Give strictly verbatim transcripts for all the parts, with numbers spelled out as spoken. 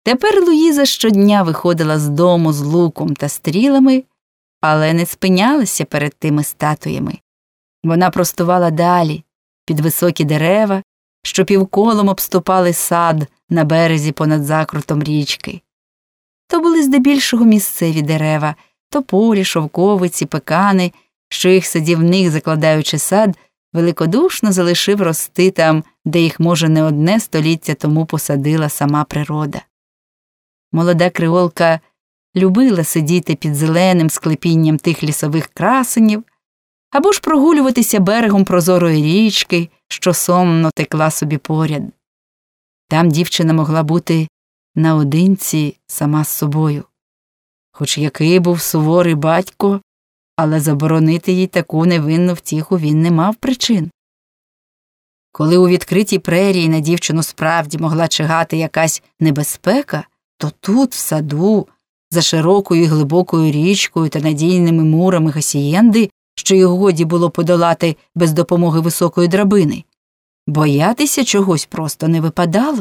Тепер Луїза щодня виходила з дому з луком та стрілами, але не спинялася перед тими статуями. Вона простувала далі, під високі дерева, що півколом обступали сад на березі понад закрутом річки. То були здебільшого місцеві дерева, тополі, шовковиці, пекани, що їх садівник, закладаючи сад, великодушно залишив рости там, де їх, може, не одне століття тому посадила сама природа. Молода креолка любила сидіти під зеленим склепінням тих лісових красенів, або ж прогулюватися берегом прозорої річки, що сонно текла собі поряд. Там дівчина могла бути наодинці сама з собою. Хоч який був суворий батько, але заборонити їй таку невинну втіху він не мав причин. Коли у відкритій прерії на дівчину справді могла чигати якась небезпека, то тут, в саду, за широкою і глибокою річкою та надійними мурами гасієнди, що й годі було подолати без допомоги високої драбини, боятися чогось просто не випадало.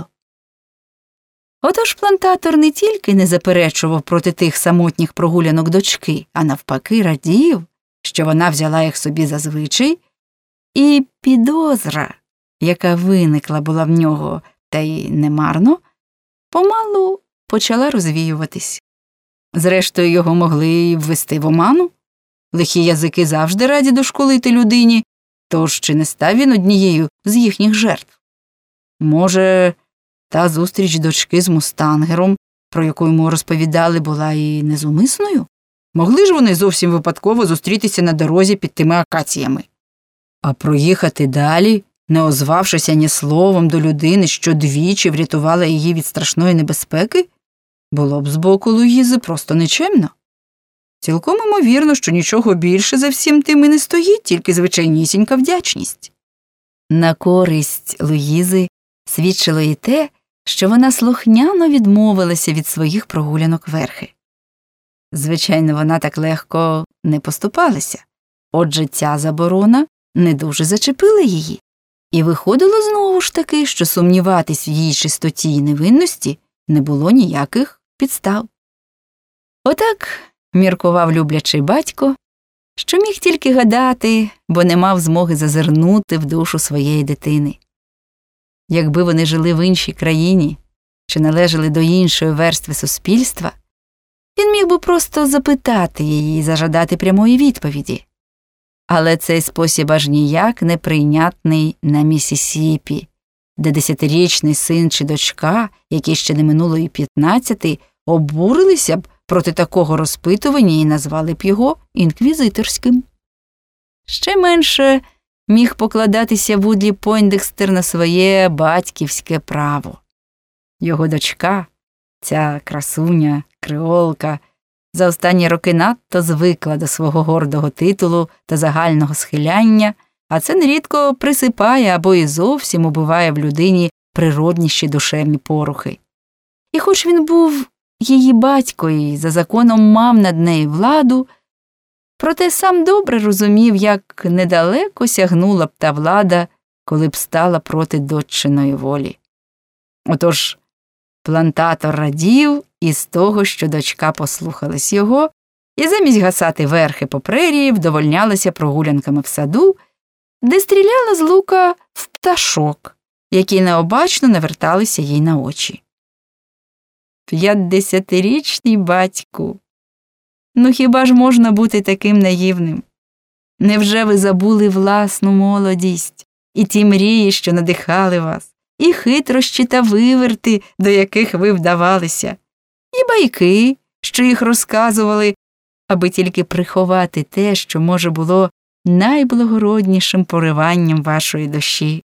Отож плантатор не тільки не заперечував проти тих самотніх прогулянок дочки, а навпаки радів, що вона взяла їх собі за звичай, і підозра, яка виникла була в нього, та й немарно, помалу почала розвіюватись. Зрештою, його могли й ввести в оману. Лихі язики завжди раді дошкулити людині, тож чи не став він однією з їхніх жертв? Може, та зустріч дочки з мустангером, про яку йому розповідали, була і незумисною? Могли ж вони зовсім випадково зустрітися на дорозі під тими акаціями? А проїхати далі, не озвавшися ні словом до людини, що двічі врятувала її від страшної небезпеки, було б з боку Луїзи просто нечемно. Цілком імовірно, що нічого більше за всім тим і не стоїть, тільки звичайнісінька вдячність. На користь Луїзи свідчило і те, що вона слухняно відмовилася від своїх прогулянок верхи. Звичайно, вона так легко не поступалася, отже ця заборона не дуже зачепила її. І виходило знову ж таки, що сумніватись в її чистоті і невинності не було ніяких підстав. Отак міркував люблячий батько, що міг тільки гадати, бо не мав змоги зазирнути в душу своєї дитини. Якби вони жили в іншій країні чи належали до іншої верстви суспільства, він міг би просто запитати її і зажадати прямої відповіді. Але цей спосіб аж ніяк не прийнятний на Міссісіпі, де десятирічний син чи дочка, які ще не минуло і п'ятнадцяти, обурилися б проти такого розпитування і назвали б його інквізиторським. Ще менше міг покладатися Вудлі Пойндекстер на своє батьківське право. Його дочка, ця красуня, креолка, за останні роки надто звикла до свого гордого титулу та загального схиляння, а це нерідко присипає або і зовсім убиває в людині природніші душевні порухи. І хоч він був її батько і за законом мав над нею владу, проте сам добре розумів, як недалеко сягнула б та влада, коли б стала проти доччиної волі. Отож, плантатор радів із того, що дочка послухалась його, і замість гасати верхи по прерії вдовольнялася прогулянками в саду, де стріляла з лука в пташок, які необачно наверталися їй на очі. П'ятдесятирічний батьку. Ну хіба ж можна бути таким наївним? Невже ви забули власну молодість і ті мрії, що надихали вас, і хитрощі та виверти, до яких ви вдавалися, і байки, що їх розказували, аби тільки приховати те, що, може, було найблагороднішим пориванням вашої душі?